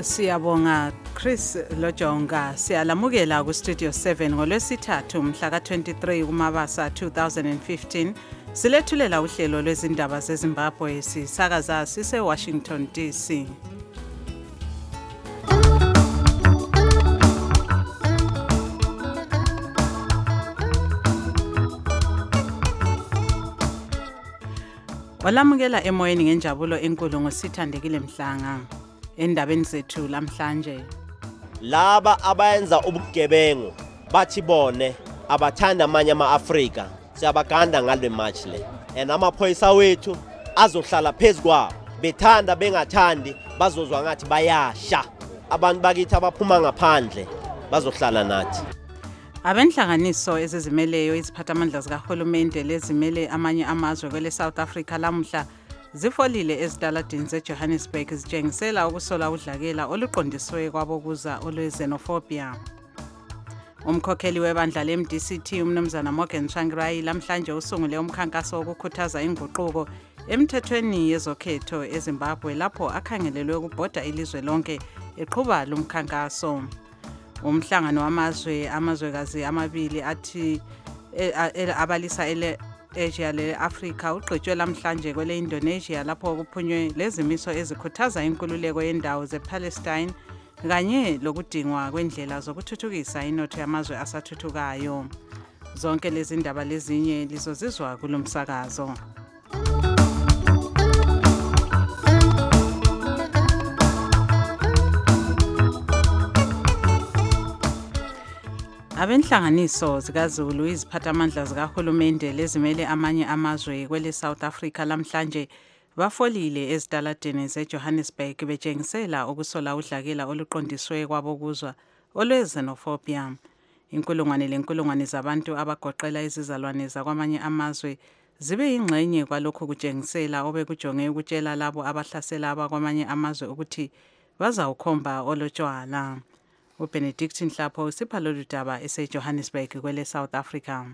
Siyabonga Chris Lojonga siyalamukela ku Studio 7 ngolwesithathu mhla ka23 kuMabasa 2015 silethulela uhlelo lwezindaba zeZimbabwe sisakaza sise Washington DC. Walamukela emoyeni ngenjabulo enkulu ngosithandekile Mhlanga. Endabeni zethu lamhlanje laba abayenza ubugebengu bathi bone abathanda amanye ama-Afrika siyabaganda ngale match le amaphoyisa wethu azohlala phezukwabo bethanda bengathandi bazozwa ngathi bayasha abantu bakithi abaphuma ngaphandle bazohlala nathi. Abenhlanganiso ezizimeleyo iziphathamandla zikahulumende lezimele amanye amazwe kwele South Africa lamuhla zifolile ezitaladini zeJohannesburg zitshengisela ukusola udlakela oluqondiswe kwabokuza olwezenophobia. Umkhokheli webandla leMDCT umnumzana Morgan Tsvangirai lamhlanje usungule umkhankaso wokukhuthaza inguquko emthethweni yezokhetho eZimbabwe lapho akhangelelwe ukubhoda ilizwe lonke eqhuba lumkhankaso. Umhlangano amazwekazi amabili athi abalisa Asia le Africa uqhutshwe lamhlanje kwele Indonesia lapho kuphunywe lezimiso ezikhuthaza inkululeko yendawo zePalestine kanye lokudingwa kwendlela zokuthuthukisa inotho yamazwe asathuthukayo. Zonke lezi ndaba lezinye lizozizwa kulomsakazo. Abenhlanganiso zikaZulu iziphathamandla zikahulumende lezimele amanye amazwe kwele South Africa lamhlanje bafolile ezitaladini zeJohannesburg betshengisela ukusola udlakela oluqondiswe kwabokuzwa olwezenophobia. Inkulungwane zabantu abagoqela izizalwane zakwamanye amazwe zibe ingxenye kwalokho kutshengisela obekujonge ukutshela labo abahlasela abakwamanye amazwe ukuthi bazawukhomba olotshwala. uBenedict Nhlapho usipha lolu daba eseJohannesburg kwele South Africa.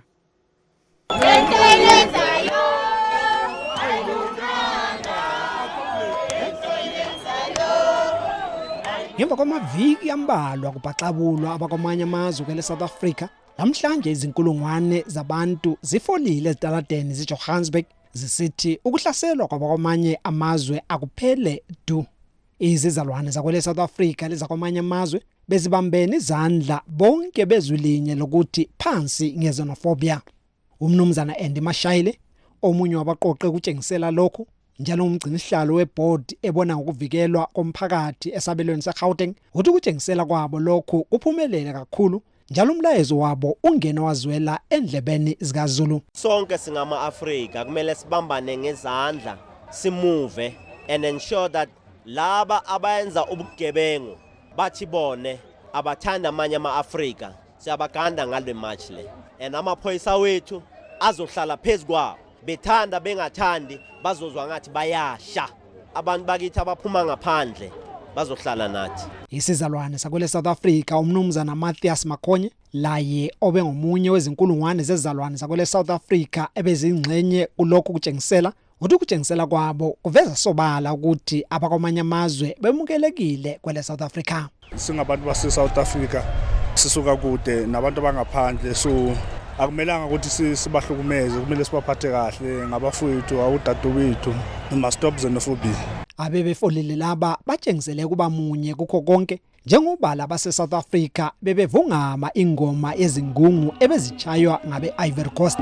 Ngemva kwamaviki ambalwa kubaxabulwa abakwamanye amazwe kwele South Africa, lamhlanje izinkulungwane zabantu zifolile ezitaladeni zeJohannesburg zisithi ukuhlaselwa kwabakwamanye amazwe akuphele du. Izizalwane zakwele South Africa lezakwamanye amazwe bezibambene izandla bonke bezwilinye lokuthi phansi ngezenophobia. Umnumzana Andy Mashayile omunye wabaqoqe ukutshengisela lokho njalo umgcinisihlalo weboard ebona ngokuvikelwa komphakathi esabelweni seGauteng uthi ukutshengisela kwabo lokho kuphumelele kakhulu njalo umlayezo wabo ungena wazwela endlebeni zikaZulu. Sonke singama-Afrika kumele sibambane ngezandla simuve and ensure that laba abayenza ubugebengu bathi bone abathanda amanye ama-Afrika siyabaganda ngale match le amaphoyisa wethu azohlala phezukwabo bethanda bengathandi bazozwa ngathi bayasha abantu bakithi abaphuma ngaphandle bazohlala nathi. Isizalwane sakwele South Africa umnumzana Matthias Makhonye laye obengomunye wezinkulungwane zezizalwane zakwele South Africa ebezingxenye kulokho kutshengisela ukutshengisela kwabo kuveza sobala ukuthi abakwamanye amazwe bemukelekile kwele South Africa. Singabantu base South Africa sisuka kude nabantu abangaphandle so akumelanga ukuthi sibahlukumeze kumele sibaphathe kahle ngabafowethu awudadewethu must stop xenophobia. Abebefolile laba batshengisele kuba munye kukho konke njengoba laba se-South Africa bebevungama ingoma ezingungu ebezichaywa ngabe Ivory Coast.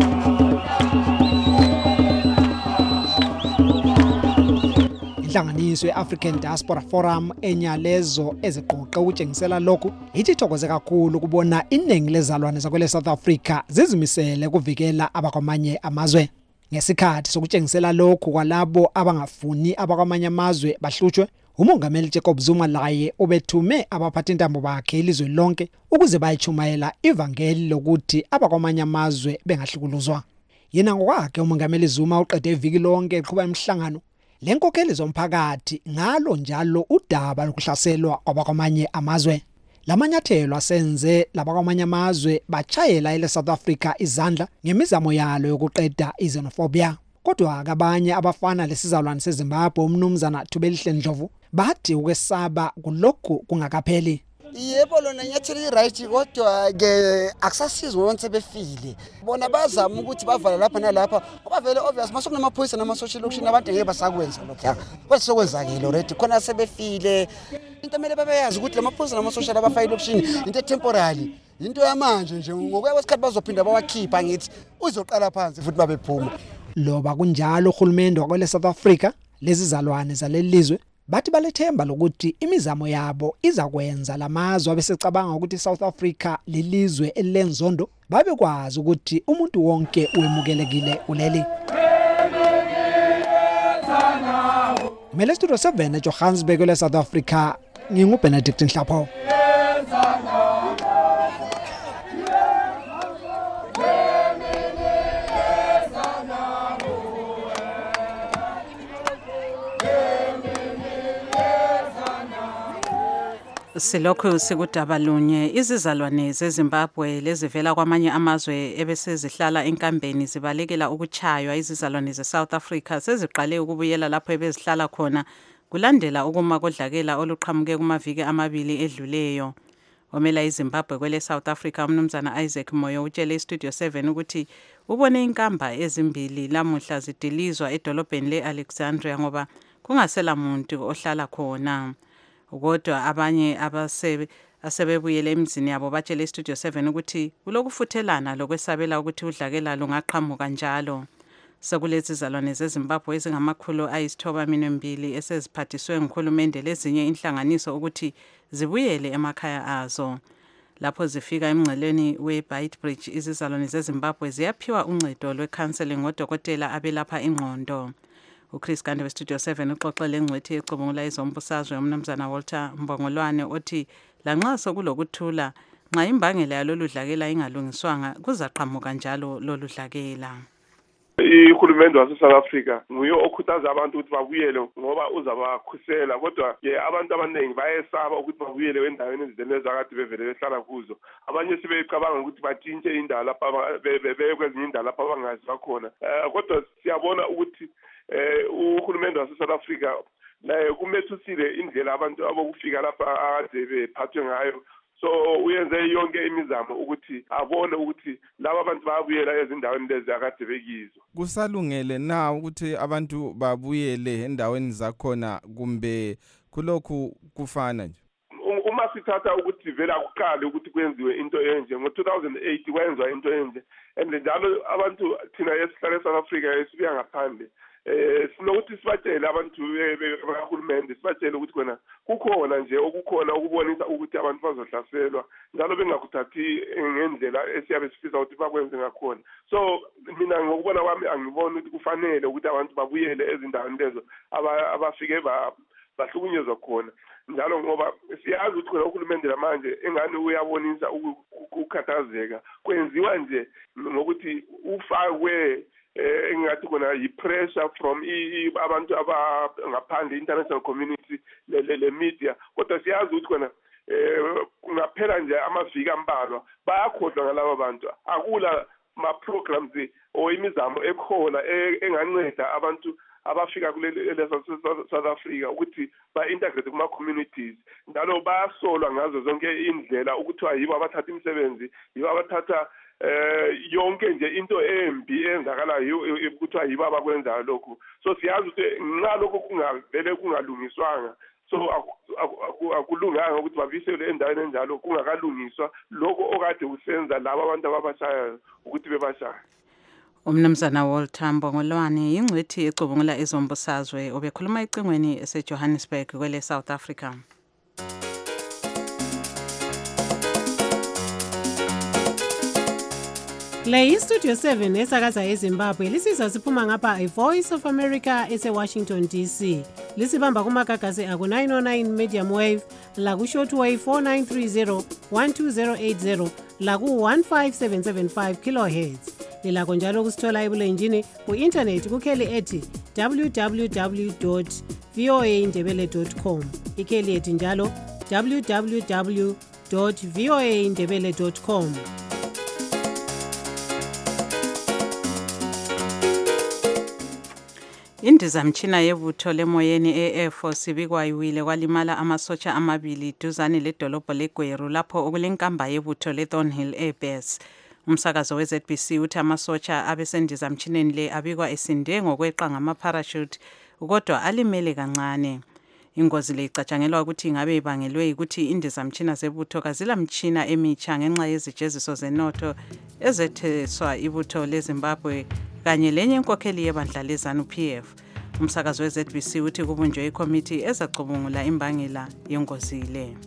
Inhlanganiso ye-African Diaspora Forum enyalezo eziqoqe ukutshengisela lokho ithi ithokoze kakhulu ukubona iningi lezalwane zakwele South Africa zizimisele ukuvikela abakwamanye amazwe. Ngesikhathi sokutshengisela lokho kwalabo abangafuni abakwamanye amazwe bahlutshwe, uMongameli Jacob Zuma laye obethume abaphathintambo bakhe ilizwe lonke ukuze bayichumayela ivangeli lokuthi abakwamanye amazwe bengahlukuluzwa. Yena ngokwakhe uMongameli Zuma uqede iviki lonke eqhuba imihlangano lenkokheli zomphakathi ngalo njalo udaba lokuhlaselwa kwabakwamanye amazwe. Lamanyathelo asenze labakwamanye amazwe bachayela ile South Africa izandla ngemizamo yalo yokuqeda xenophobia. Kodwa abanye abafana lesizalwane seZimbabwe umnumzana Thubelihle Ndlovu bathi ukwesaba kulokhu kungakapheli. Yebo lona nyatheli right kodwa ke akusasizi ngoba sebefile bona bazama ukuthi bavala lapha nalapha ngoba vele obvious masokunamaphoyisa namasocial auction abantu ngeke basakwenza lokho kwesizokwenzakile already khona sebefile into emele babeyazi ukuthi lamaphoyisa namasocial abafile auction into temporary into yamanje nje ngokwesikhathi bazophinda bawakhipha ngithi uzoqala phansi futhi babephuma. Loba kunjalo uhulumende wakwele South Africa lezizalwane zalelizwe bathi balethemba lokuthi imizamo yabo izakwenza lamazwe abesecabanga ukuthi South Africa lilizwe elenzondo babe kwazi ukuthi umuntu wonke uemukelekile kuleli. Mele Studio 7 eJohannesburg le South Africa nginguBenedict Nhlapho. Silokhu sikudaba lunye izizalwane zeZimbabwe lezivela kwamanye amazwe ebesezihlala enkambeni zibalekela ukuchaywa izizalwane zeSouth Africa seziqale ukubuyela lapho ebezihlala khona kulandela ukuma kodlakela oluqhamuke kumaviki amabili edluleyo. Omela iZimbabwe kwele South Africa umnumzana Isaac Moyo utshele iStudio 7 ukuthi ubone inkamba ezimbili lamuhla zidilizwa edolobheni leAlexandria ngoba kungasela muntu ohlala khona. Kodwa abanye asebebuyele emzini yabo batshele iStudio 7 ukuthi kulokufuthelana lokwesabela ukuthi udlakela lungaqhamuka njalo. Sekulezi zalwane zeZimbabwe ezingamakhulu ayisithoba-2 eseziphathiswe nguhulumende lezinye inhlanganiso ukuthi zibuyele emakhaya azo. Lapho zifika emngceleni weBeitbridge izizalwane zeZimbabwe ziyaphiwa uncedo lwecounseling ngodokotela abelapha ingqondo. uChris Gande weStudio 7 uxoxele ngcwethi ecubungula izombusazwe umnumzana Walter Mbongolwane othi lanxa sokulokuthula nxa imbangela yalolu dlakela ingalungiswanga kuzaqhamuka njalo lolu dlakela. Uhulumende waseSouth Africa nguye okhuthaza abantu ukuthi babuyele ngoba uzabakhusela kodwa abantu abaningi bayesaba ukuthi babuyele endaweni ezideleza akade bevele behlala kuzo. Abanye sebecabanga ukuthi batshintshe indawo lapha bekwezinye indawo lapha abangazi bakhona. Kodwa siyabona ukuthi uhulumende waseSouth Africa naye kumethusile indlela abantu abokufika lapha akade bephathwe ngayo. So uyenze yonke imizamo ukuthi abone ukuthi laba abantu babuyela ezindaweni lezi akade bekizo. Kusalungele na ukuthi abantu babuyele endaweni zakhona kumbe kulokhu kufana nje? Uma sithatha ukuthi vela kuqale ukuthi kwenziwe into enje ngo2008 kwenzwa into enje and njalo abantu thina esihlala eSouth Africa esibuya ngaphandle sinokuthi sibatshele abantu behulumende sibatshele ukuthi khona kukhona nje okukhona ukubonisa ukuthi abantu bazohlaselwa njalo bengakuthathi ngendlela esiyabe sifisa ukuthi bakwenze ngakhona. So mina ngokubona kwami angiboni ukuthi kufanele ukuthi abantu babuyele ezindaweni lezo abafike bahlukunyezwa khona njalo ngoba siyazi ukuthi khona uhulumende lamanje engani uyabonisa ukukhathazeka kwenziwa nje ngokuthi ufakwe engathi kona yi-pressure from abantu abangaphandle international community le media kodwa siyazi ukuthi kona kungaphela nje amaviki ambalwa bayakhohlwa ngalabo bantu akula ma-programs or imizamo ekhona enganceda abantu abafika kuleli South Africa ukuthi ba-integrate kuma-communities njalo bayasolwa ngazo zonke indlela ukuthiwa yibo abathatha imisebenzi yibo abathatha yonke nje into embi enzakalayo ukuthiwa yibo abakwenzayo lokhu. So siyazi ukuthi nxa lokho kungavele kungalungiswanga so akulunganga ukuthi babisele endaweni enjalo kungakalungiswa lokho okade usenza laba abantu ababashayayo ukuthi bebashaye. Umnumzana Walter Mbongolwane ingcwethi ecubungula izombusazwe obekhuluma icingweni eseJohannesburg kwele South Africa. Le iStudio 7 esakaza eZimbabwe lisiza siphuma ngapha iVoice of America eseWashington DC. Lisibamba kumagagasi aku 909 medium wave la ku shortwave 4930 12080 la ku 15775 kilohertz. Lilakho njalo kusithola ebulenjini ku-internet kukheli ethi www.voaindebele.com. Ikheli ethi njalo www.voaindebele.com. Indizamtshina yebutho lemoyeni e-Air Force ibikwayiwile kwalimala amasotsha amabili duzane ledolobho leGweru lapho okulenkamba yebutho leThornhill Air Base. Umsakazo we-ZBC uthi amasotsha abesendizamtshineni le abikwa esinde ngokweqa ngama-parachute kodwa alimele kancane. Ingozi le icatshangelwa ukuthi ingabe ibangelwe ukuthi indizamtshina zebutho kazilamtshina emitsha ngenxa yezijeziso zenotho ezetheswa ibutho leZimbabwe kanye lenye inkokheli yebandla leZANU-PF. Umsakazo we-ZBC uthi kubunjwe ikomiti ezacubungula imbangela yengozi le.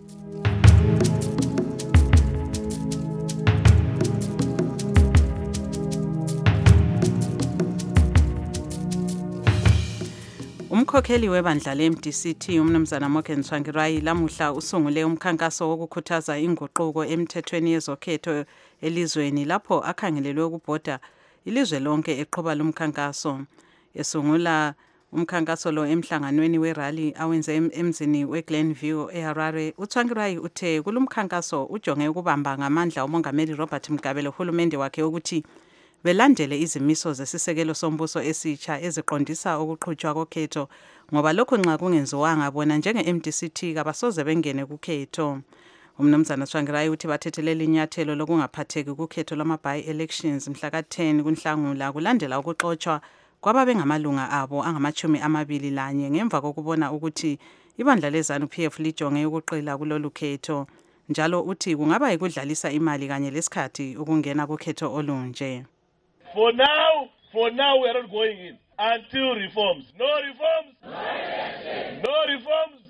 Umkhokheli webandla le-MDCT umnumzana Morgan Tsvangirai lamuhla usungule umkhankaso wokukhuthaza inguquko emthethweni yezokhetho elizweni lapho akhangelelwe ukubhoda ilizwe lonke eqhuba lumkhankaso. Esungula umkhankaso lo emhlanganweni werally awenze emzini weGlenview eHarare, uTsvangirai uthe kulumkhankaso ujonge ukubamba ngamandla umongameli Robert Mugabe lohulumende wakhe ukuthi belandele izimiso zesisekelo sombuso esitsha eziqondisa ukuqhutshwa kokhetho ngoba lokho nxa kungenziwanga bona njenge-MDCT kabasoze bengene kukhetho. Umnumzana Tsvangirai uthi bathethelele inyathelo lokungaphatheki kukhetho lwama-by-elections mhla ka-10 kuNhlangula kulandela ukuxotshwa kwababe ngamalunga abo angama-21 ngemva kokubona ukuthi ibandla leZANU-PF lijonge ukuqila kulolu khetho. Njalo uthi kungaba yikudlalisa imali kanye lesikhathi ukungena kukhetho olunje. For now we are not going in until reforms. No reforms. No reforms.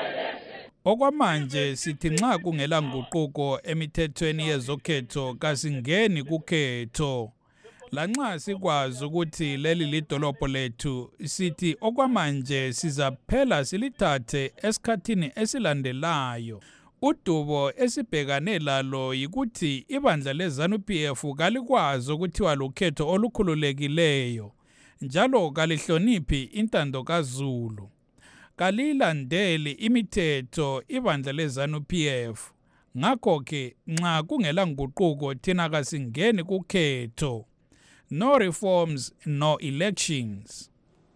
Okwamanje sithi nxa kungela nguquko emithethweni yezokhetho kasingeni kukhetho. Lanxa sikwazi ukuthi leli lidolobho lethu sithi okwamanje sizaphela silithathe esikhathini esilandelayo. Udubo esibhekane lalo yikuthi ibandla leZANU-PF kalikwazi ukuthiwa lokhetho olukhululekileyo njalo kalihloniphi intando kaZulu. Kalilandeli imithetho ibandla leZANU-PF. Ngakho ke nxa kungela nguquko thina kasingeni kukhetho. No reforms, no elections.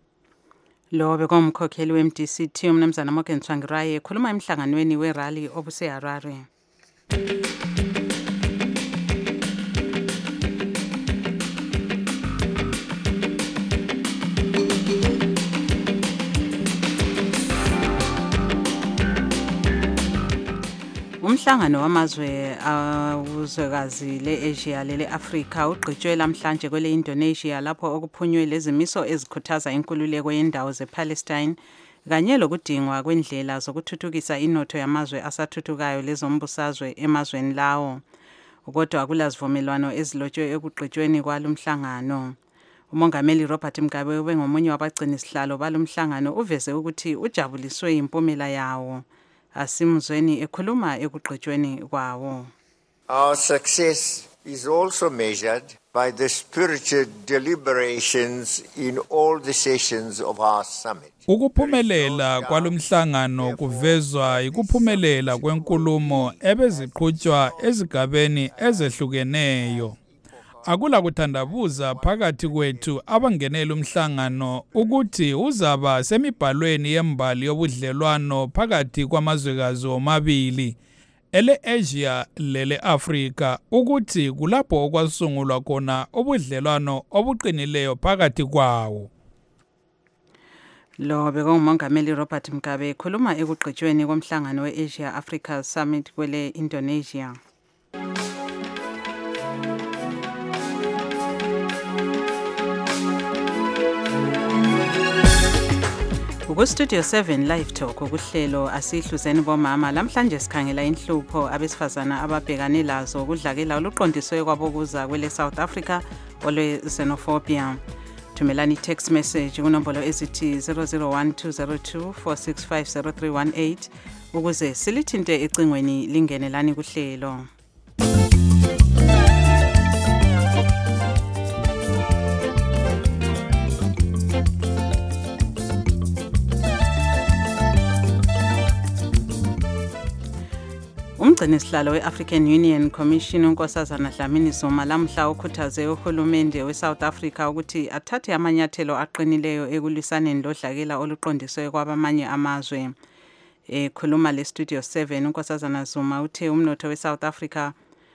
Lo bekomkhokheli we-MDCT umnumzana Morgan Tsvangirai ekhuluma emhlanganweni werally obuseHarare. Umhlangano wamazwe awuzwekazi le-Asia lele-Afrika ugqitshwe lamhlanje kwele Indonesia lapho okuphunywe lezimiso ezikhuthaza inkululeko yendawo zePalestine kanye lokudingwa kwendlela zokuthuthukisa inotho yamazwe asathuthukayo lezombusazwe emazweni lawo. Kodwa akulazivumelwano ezilotshwe ekugqitshweni kwalumhlangano. Umongameli Robert Mugabe obengomunye wabagcinisihlalo balumhlangano uveze ukuthi ujabuliswe impumela yawo. Asimuzweni ekhuluma ekugqitshweni kwawo. Our success is also measured by the spirited deliberations in all the sessions of our summit. Ukuphumelela kwalumhlangano kuvezwa ikuphumelela kwenkulumo ebeziqhutshwa ezigabeni ezehlukeneyo. Akula kuthandabuza phakathi kwethu abangenela umhlangano ukuthi uzaba semibhalweni yembali yobudlelwano phakathi kwamazwekazi omabili ele-Asia lele-Afrika ukuthi kulapho okwasungulwa khona ubudlelwano obuqinileyo phakathi kwawo. Lo bekungumongameli Robert Mugabe ekhuluma ekugqitshweni komhlangano we-Asia Africa Summit kwele Indonesia. Studio 7 Live Talk ukuhlelo asihluzeni bomama lamhlanje sikhangela inhlupho abesifazana ababhekane lazo kudlakela oluqondiswe kwabokuza kwele South Africa olwe xenophobia. Thumelani text message kunombolo ezithi 001202465038 ukuze silithinte ecingweni lingenelani kuhlelo. umgcinisihlalo we-African Union Commission uNkosazana Dlamini Zuma lamhla ukhuthaze uhulumende we-South Africa ukuthi athathe amanyathelo aqinileyo ekulwisaneni lodlakela oluqondiswe kwabamanye amazwe. Ekhuluma le-Studio 7 uNkosazana Zuma uthe umnotho we-South Africa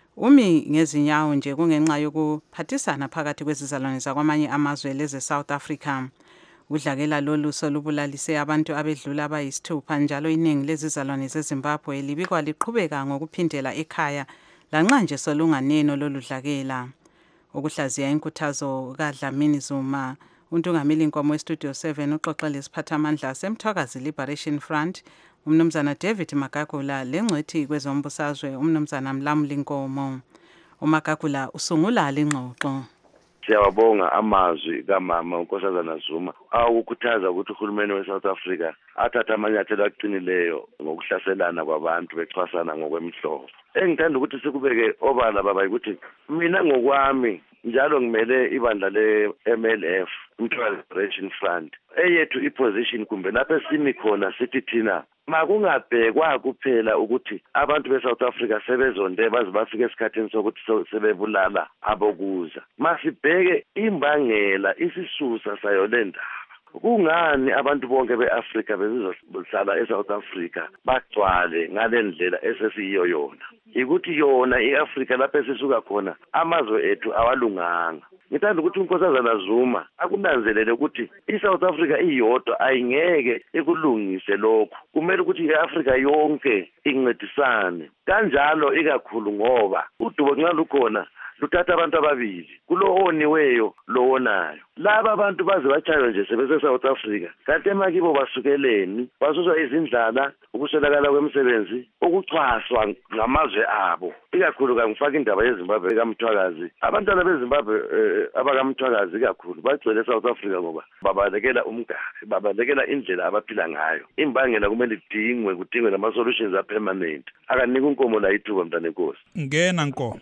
umi ngezinyawo nje kungenxa yokuphathisana phakathi kwezizalwane zakwamanye amazwe leze-South Africa. Udlakela lolu solubulalise abantu abedlula abayisithupha njalo iningi lezizalwane zeZimbabwe libikwa liqhubeka ngokuphindela ekhaya lanxa nje solunganeno lolu dlakela. Ukuhlaziya inkuthazo kaDlamini Zuma, uNtungameli Nkomo we-Studio 7 uxoxe lesiphathamandla seMthwakazi Liberation Front umnumzana David Magagula lengcwethi kwezombusazwe umnumzana Mlamli Nkomo. uMagagula usungula lengxoxo. Siyabonga amazwi kaMama uNkosazana Zuma awukukhuthaza ukuthi uhulumeni weSouth Africa athathe amanyathelo aqinileyo ngokuhlaselana kwabantu bexhasana ngokwemihlobo. Engithanda ukuthi sikubeke obala baba ukuthi mina ngokwami njalo ngimele ibandla le-MLF Umthwakazi Liberation Front eyethu iposition kumbe lapho simi khona sithi thina makungabhekwa kuphela ukuthi abantu beSouth Africa sebezonde baze bafike esikhathini sokuthi sebebulala abokuza. Masibheke imbangela isisusa sayo le ndaba. Kungani abantu bonke beAfrika bezizohlala eSouth Africa bagcwale ngalendlela esesiyiyo yona? Ikuthi yona iAfrika lapho esisuka khona amazwe ethu awalunganga. Ngithanda ukuthi uNkosazana Zuma akunanzelele ukuthi iSouth Africa iyodwa ayingeke ikulungise lokho. Kumele ukuthi iAfrika yonke incedisane. Kanjalo ikakhulu ngoba udubo nxa lukhona luthatha abantu ababili kulo oniweyo lo onayo. Laba abantu baze bachaywe nje sebese South Africa kanti emakibo basukeleni basuswa izindlala ukuswelakala kwemisebenzi ukuchwaswa ngamazwe abo. Ikakhulu kangifaka indaba yeZimbabwe kaMthwakazi. Abantwana beZimbabwe abakamthwakazi kakhulu bagcwele South Africa ngoba babalekela umgari, babalekela indlela abaphila ngayo. Imbangela kumele kudingwe nama-solutions a-permanent. Akanika unkomo la ithuba mntana enkosi. Ngena Nkomo.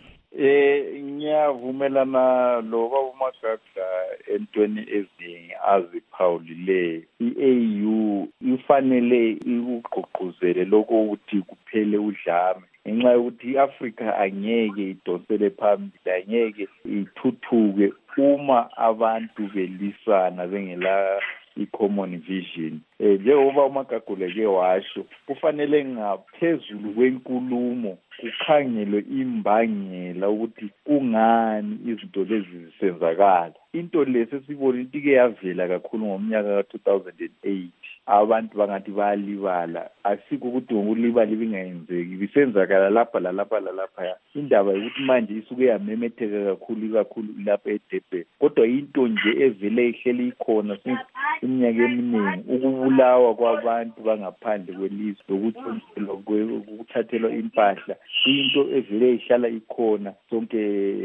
Ngiyavumelana lo baba uMagagla entweni ezinye aziphawulileyo. I-AU ifanele ikugqugquzele lokho ukuthi kuphele udlame ngenxa yokuthi iAfrika angeke idonsele phambili, angeke ithuthuke uma abantu belisana bengela i-common vision. Njengoba uMagagula ke washo kufanele ngaphezulu kwenkulumo kukhangelwe imbangela ukuthi kungani izinto lezi zisenzakala. Into lesibone into yavela kakhulu ngomnyaka ka-2008. Abantu bangathi bayalibala, asikho ukuthi ngokulibala ibingayenzeki, bisenzakala lapha lalapha. Indaba yokuthi manje isuke yamemetheka kakhulu lapha eDurban. Kodwa into nje evele ihleli ikhona iminyaka eminingi, ukubulawa kwabantu bangaphandle kwelizwe, ukuthathelwa impahla, into evele ihlala ikhona sonke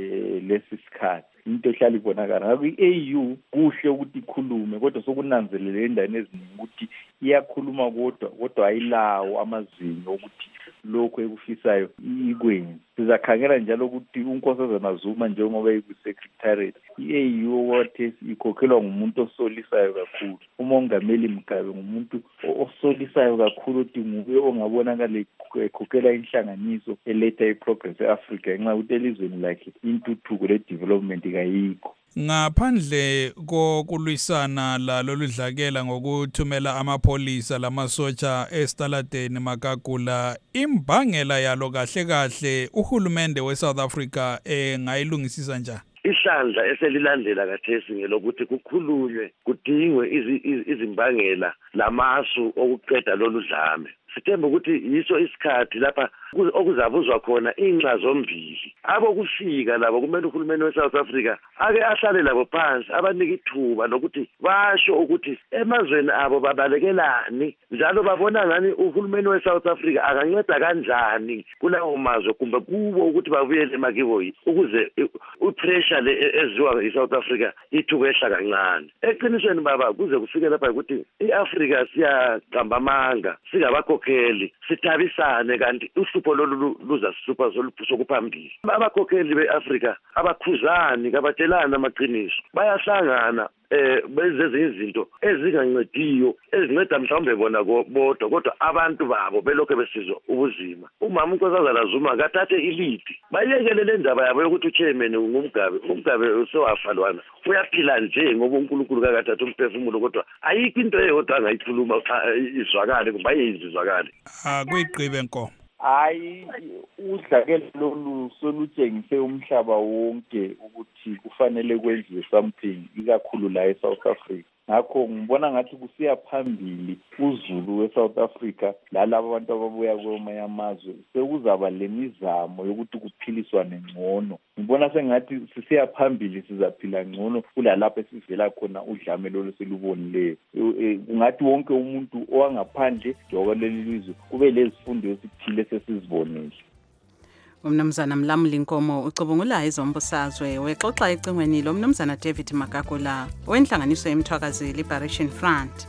lesi sikhathi. Into ehlala ibonakala. Ngakho i-AU kuhle ukuthi ikhulume kodwa sokunanzelele endaweni eziningi ukuthi iyakhuluma kodwa ayilawo amazinyo ukuthi lokho ekufisayo ikwenzi. Sizakhangela njalo ukuthi uNkosazana Zuma njengoba eyiku-secretariat i-AU wathi ikhokhelwa ngumuntu osolisayo kakhulu. uMongameli Mgabe ngumuntu osolisayo kakhulu ukuthi nguye ongabonakala ekhokhela inhlanganiso eletha iprogress eAfrica ngenxa yokuthi elizweni lakhe intuthuko le-development kayikho. Ngaphandle kokulwisana lolu dlakela ngokuthumela amapholisa lamasotsha esitaladeni Magagula, imbangela yalo kahle uhulumende weSouth Africa ngayilungisisa njani? Isandla eselilandela kathesi ngelokuthi kukhulunywe kudingwe izimbangela lamasu okuqeda lolu dlame. Sithemba ukuthi yiso isikhathi lapha okuzabuzwa khona inxa zombili. Abokufika labo kumele uhulumeni weSouth Africa ake ahlale labo phansi abanike ithuba lokuthi basho ukuthi emazweni abo babalekelani njalo babona ngani uhulumeni weSouth Africa akanceda kanjani kulawo mazwe kumbe kubo ukuthi babuyele emakibo ukuze upressure le eziwa eSouth Africa ithukehla kancane. Eqinisweni baba kuze kufike lapha ukuthi iAfrika siyaqamba amanga singabakhokheli sithabisane kanti uhlupho lolu luza sisupa sokuphambili. Abakhokheli beAfrika abakhuzani kabatshelana amaqiniso bayahlangana benze izinto ezingancediyo ezinceda mhlawumbe bona bodwa kodwa abantu babo belokho besizwa ubuzima. Umama uNkosazana Zuma kathathe ilidi bayekele le ndaba yabo yokuthi uchairman umgabe usewafalwana uyaphila nje ngoba uNkulunkulu kakathatha umphefumulo kodwa ayikho into eyodwa angayikhuluma izwakale kumbe ayizizwakale. Kuyigqibe Nkomo. Hayi udlakela lolu solutshengise umhlaba wonke ukuthi kufanele kwenziwe something ikakhulu la eSouth Africa. Ngakho ngibona ngathi kusiya phambili uZulu weSouth Africa lalabo abantu ababuya kwamanye amazwe sekuzaba lemizamo yokuthi kuphiliswane ngcono. Ngibona sengathi sisiya phambili sizaphila ngcono kulalapho esivela khona udlame lolu selubonileyo. Kungathi wonke umuntu owangaphandle njengobaleli lizwe kube lezifundo esithile sesizibonile. Umnumzana Mlamuli Nkomo ucubungula izombusazwe wexoxa ecingweni lo mnumzana David Magagula wenhlanganiso yemthwakazi Liberation Front.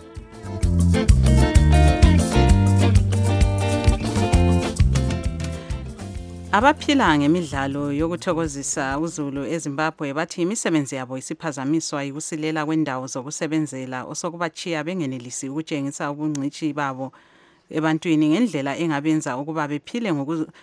Abaphila ngemidlalo yokuthokozisa uZulu eZimbabwe bathi imisebenzi yabo isiphazamiswa yikusilela kwendawo zokusebenzela osokubachiya bengenelisi ukutshengisa ubungcithi babo ebantwini ngendlela engabenza ukuba bephile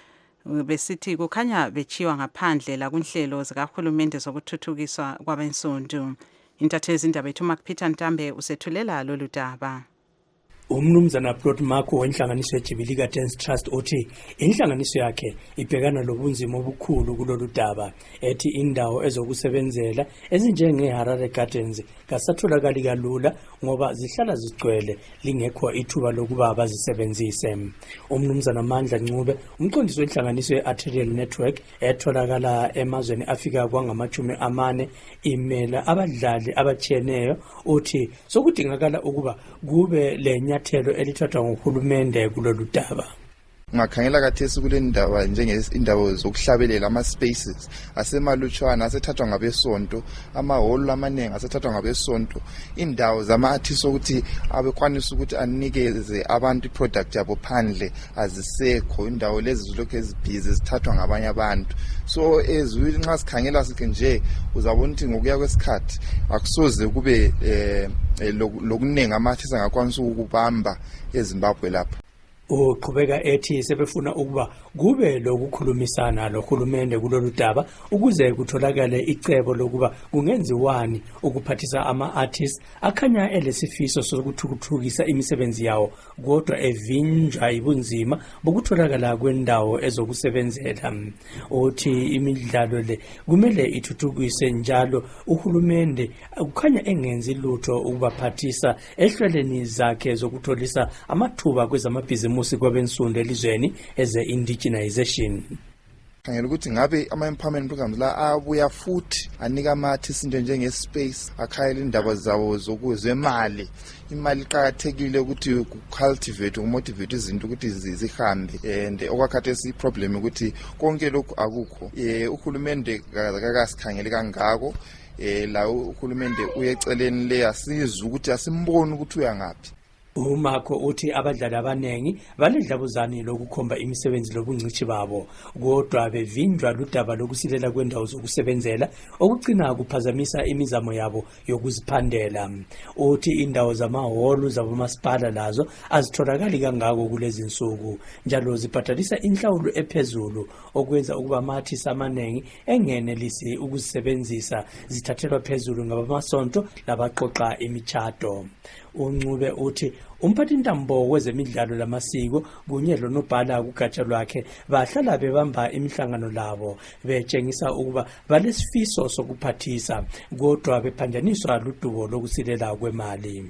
besithi kukhanya bechiwa ngaphandle la kunhlelo zikahulumende zokuthuthukiswa kwabensundu. Intathezi indaba ethu Mark Peter Ntambe usethulela lolu daba. Umnumzana Plot Marco wenhlanganiso yeJubilee Dance Trust uthi inhlanganiso yakhe ibhekana lobunzima obukhulu kulolu daba ethi indawo ezokusebenzela ezinjenge Harare Gardens kasatholakali kalula ngoba zihlala zigcwele lingekho ithuba lokuba abazisebenzise. Umnumzana Mandla Ncube umqondisi wenhlanganiso yeArterial Network etholakala emazweni afika kwangama-40 imela abadlali abatshiyeneyo uthi sokudingakala ukuba kube lenyathelo elithathwa nguhulumende kulolu daba. Ngakhangela kathesi kule ndaba indawo zokuhlabelela ama spaces asemalutshwana asethathwa ngabesonto, amahholo amaningi asethathwa ngabesonto, indawo zama artists ukuthi abekwanisa ukuthi anikeze abantu product yabo phandle azisekho, indawo lezi zilokho ezibhizi zithathwa ngabanye abantu. So ezwini nxa sikhangela sikhe nje uzabona ukuthi ngokuya kwesikhathi akusoze kube lokuningi ama artists angakwanisa ukubamba eZimbabwe lapha. Uqhubeka ethi sebefuna ukuba kube lokukhulumisana lohulumende kulolu daba ukuze kutholakale icebo lokuba kungenziwani ukuphathisa ama-artists akhanya elesifiso sokuthuthukisa imisebenzi yawo kodwa evinjwa ibunzima bokutholakala kwendawo ezokusebenzela. Uthi imidlalo le kumele ithuthukise njalo uhulumende kukhanya engenzi lutho ukubaphathisa ehlelweni zakhe zokutholisa amathuba kwezamabhizimusi kwabensundu elizweni eze-indigenization. Khangela ukuthi ngabe ama-empowerment programs la abuya futhi anika ama-artists into njenge-space akhayela indaba zawo zokuzemali. Imali iqakathekile ukuthi ku-cultivate, ukumotivate izinto ukuthi zihambe and okwakhathesi i-problem ukuthi konke lokhu akukho. Uhulumende kakasikhangele kangako, la uhulumende uyeceleni le asizwe ukuthi asimboni ukuthi uyangaphi. Umakho uthi abadlali abanengi baledlabuzane lokukhomba imisebenzi lobungcithi babo kodwa bevindwa ludaba lokusilela kwendawo zokusebenzela okucina kuphazamisa imizamo yabo yokuziphandela. Uthi indawo zamahholo zabomasipala lazo azitholakali kangako kulezi insuku njalo zibhadalisa inhlawulo ephezulu okwenza ukuba ama-artists amanengi engenelisi ukuzisebenzisa zithathelwa phezulu ngabamasonto labaqoqa imitshato. Uncube uthi umphathintambo wezemidlalo lamasiko kunye lonobhala kugatsha lwakhe bahlala bebamba imihlangano labo betshengisa ukuba balesifiso sokuphathisa kodwa bephanjaniswa ludubo lokusilela kwemali.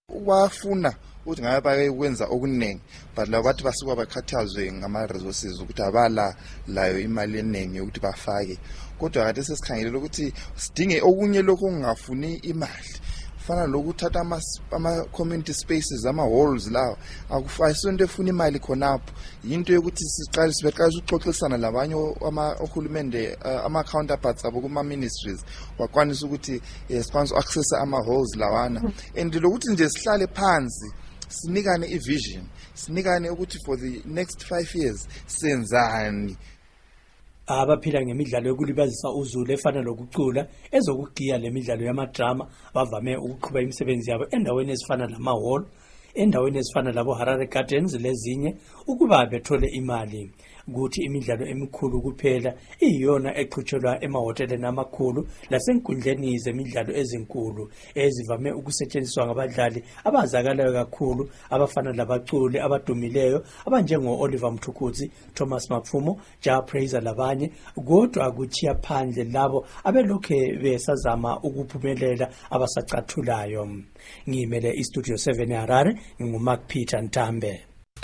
Wafuna ukuthi ngabe bayekwenza okuningi but labo bathi basuka bakhathazwe ngama-resources ukuthi abala layo imali eningi ukuthi bafake kodwa kade sesikhangele ukuthi sidinge okunye lokho okungafuni imali. Fana lokuthatha ama-community spaces, ama-halls lawo akufayisonto efuna imali khonapho yinto yokuthi sibeqalisa ukuxoxisana labanye ohulumende ama-counterparts abo kuma-ministries wakwanisa ukuthi sikwanisa uku-accessa ama-halls lawana and lokuthi nje sihlale phansi sinikane i-vision, sinikane ukuthi for the next 5 years senzani. abaphila ngemidlalo yokulibazisa uzulu efana lokucula, ezokugiya lemidlalo yamadrama bavame ukuqhuba imisebenzi yabo endaweni ezifana lama-hall, endaweni ezifana labo Harare Gardens lezinye ukuba bethole imali. Kuthi imidlalo emikhulu kuphela iyona eqhutshelwa emahoteleni amakhulu lasenkundleni zemidlalo ezinkulu ezivame ukusetshenziswa ngabadlali abazakalayo kakhulu abafana labaculi abadumileyo abanjengo Oliver Mthukutsi, Thomas Mapfumo, Ja Praiser labanye, kodwa kuthiya phandle labo abelokhe besazama ukuphumelela abasacathulayo. Ngimele iStudio 7 eHarare, nginguMark Peter Ntambe.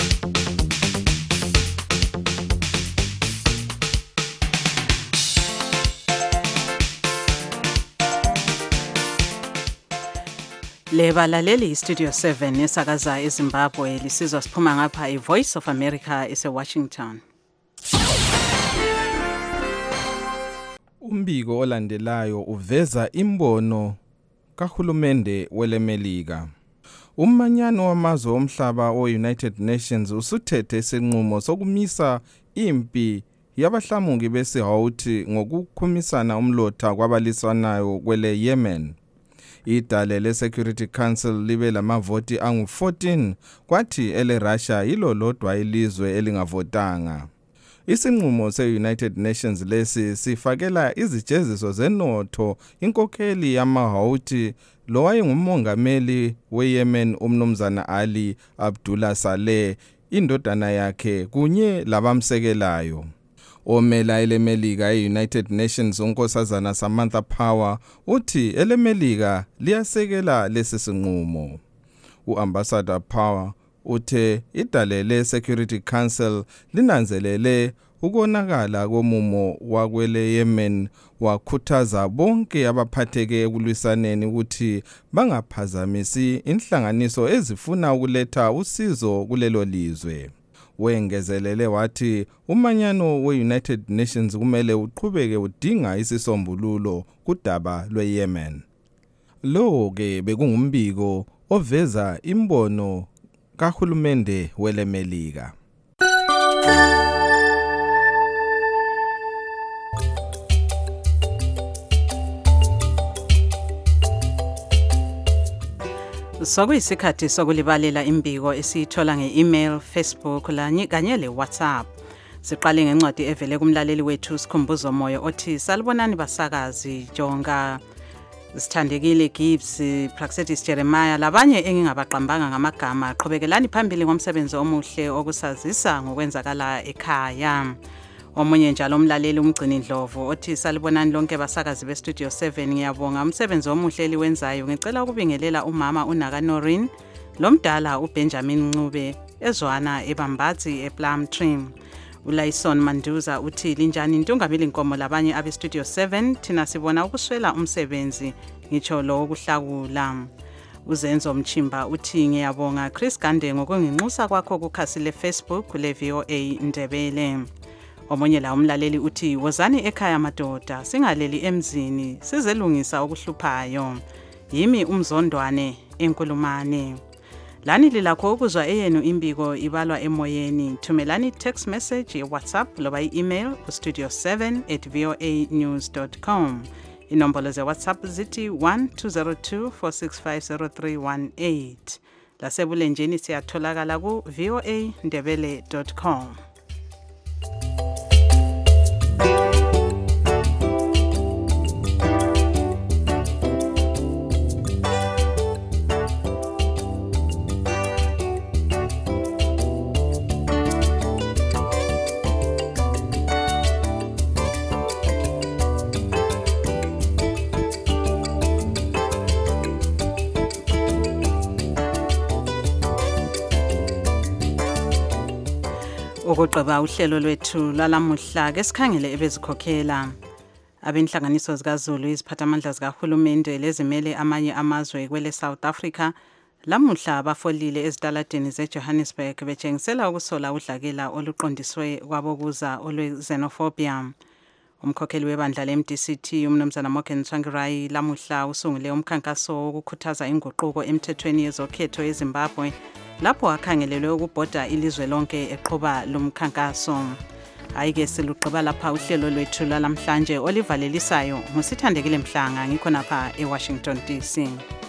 Lebalaleli iStudio 7 esakaza eZimbabwe lisizwa siphuma ngapha iVoice of America eseWashington. Umbiko olandelayo uveza imbono kahulumende welemelika. Umanyano wamazwe omhlaba o-United Nations usuthethe isinqumo sokumisa impi yabahlamuki besiHouthi ngokukhumisana umlotha kwabaliswanayo kwele Yemen. Idale le-Security Council libe lamavoti angu-14 kwathi ele-Russia yilo lodwa ilizwe elingavotanga. Isinqumo se-United Nations lesi sifakela izijeziso zenotho inkokheli yama-Houthi lo wayengumongameli we-Yemen umnumzana Ali Abdullah Saleh, indodana yakhe kunye labamsekelayo. Omela elemelika e-United Nations unkosazana Samantha Power uthi elemelika liyasekela lesi sinqumo. U-Ambassador Power uthe idale le-Security Council linanzelele ukonakala komumo wakwele Yemen, wakhuthaza bonke abaphatheke ekulwisaneni ukuthi bangaphazamisi inhlanganiso ezifuna ukuletha usizo kulelo lizwe. Wengezelele wathi umanyano we-United Nations kumele uqhubeke udinga isisombululo kudaba lwe-Yemen. Lo-ke bekungumbiko oveza imbono kahulumende welemelika. Sokuyisikhathi sokulibalela imbiko esiyithola nge-email, Facebook kanye le-WhatsApp. Siqale ngencwadi evele kumlaleli wethu Sikhumbuzo Moyo othi salibonani basakazi Jonga, Sithandekile Gibbs, Praxedis Jeremiah labanye engingabaqambanga ngamagama. Qhubelani phambili ngomsebenzi omuhle okusazisa ngokwenzakala ekhaya. Omunye njalo umlaleli uMgcini Ndlovu othi salibonani lonke basakazi beStudio 7, ngiyabonga umsebenzi omuhle eliwenzayo. Ngicela ukubingelela umama uNaka Norin lomdala uBenjamin Ncube ezwana eBambazi ePlum Tree. uLayson Manduza uthi linjani intungamili inkomo labanye abeStudio 7, thina sibona ukuswela umsebenzi ngitsho lo ukuhlakula. Uzenzo Mchimba uthi ngiyabonga Chris Gande ngokunginxusa kwakho kukhasi leFacebook kule VOA Ndebele. Omunye la umlaleli uthi wozani ekhaya madoda singaleli emzini sizelungisa okuhluphayo. Yimi umzondwane enkulumane. Lani lilakho ukuzwa eyenu imbiko ibalwa emoyeni. Thumelani text message WhatsApp loba email studio7@voanews.com. Inombolo ze WhatsApp zithi 1202465038. Lasebulenjini siyatholakala ku voandebele.com. Ukugqiba uhlelo lwethu lalamuhla ke sikhangele ebezikhokhela abenhlanganiso zikaZulu iziphathamandla zikahulumende lezimele amanye amazwe kwele South Africa lamuhla bafolile ezitaladeni zeJohannesburg betshengisela ukusola udlakela oluqondiswe kwabokuza olwexenophobia. Umkhokheli webandla leMDCT umnumzana Morgan Tsvangirai lamuhla usungule umkhankaso wokukhuthaza inguquko emthethweni yezokhetho eZimbabwe lapho akhangelelwe ukubhoda ilizwe lonke eqhuba lomkhankaso. Ayike silugqiba lapha uhlelo lwethu lalamhlanje olivalelisayo ngusithandekile Mhlanga ngikho napha eWashington DC.